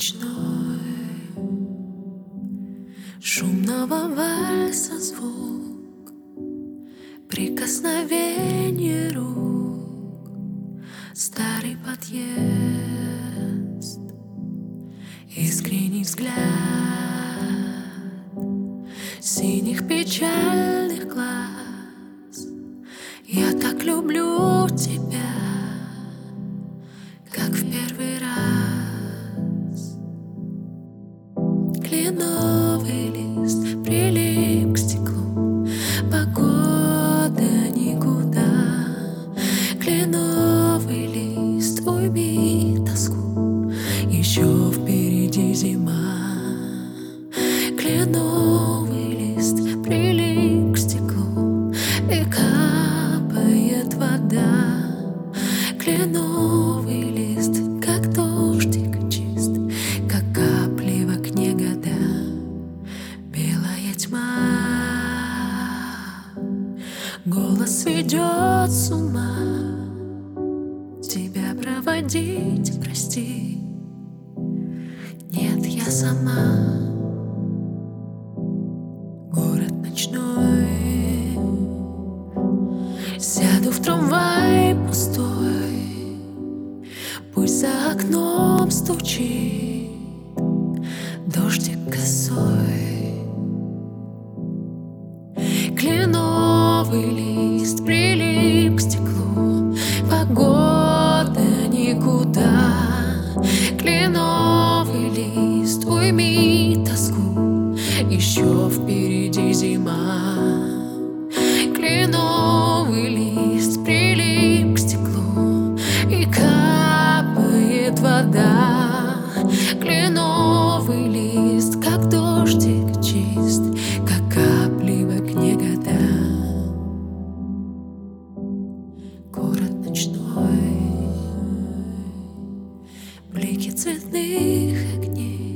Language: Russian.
ночной, шумного вальса звук, прикосновение рук, старый подъезд, искренний взгляд синих печальных глаз. Я так люблю тебя, как в первый раз. Кленовый лист прилип к стеклу, погода никуда. Кленовый лист, уйми тоску, еще впереди зима. Кленовый лист прилип к стеклу, и капает вода. Кленовый лист, как дождик чист, как капли в окне года. Белая тьма, голос ведет с ума. Тебя проводить, прости, нет, я сама. Город ночной, сяду в трамвай пустой, пусть за окном стучит дождик косой. Кленовый лист прилип к стеклу, погода никуда. Кленовый лист, уйми тоску, еще впереди зима. Кленовый лист прилип к стеклу, и капает вода. Кленовый лист, как дождик чист, как капли в окне года. Город ночной, блики цветных огней,